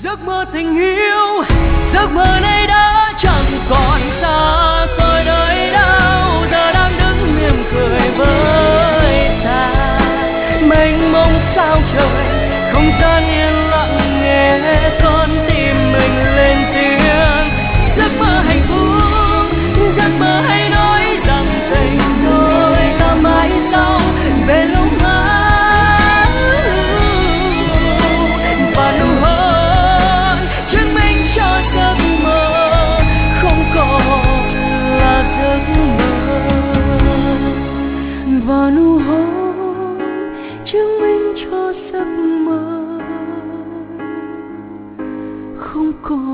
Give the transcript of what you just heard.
Giấc mơ tình yêu, giấc mơ này đã chẳng còn xa xôi nơi đâu, giờ đang đứng mỉm cười với ta. Mênh mông sao trời, không gian yên lặng nghe con tim mình lên tiếng. Giấc mơ hạnh phúc, giấc mơ hãy nói rằng tình đôi ta mãi sau về lúc mai. Và nụ hôn chứng minh cho giấc mơ không còn là giấc mơ. Và nụ hôn chứng minh cho giấc mơ không còn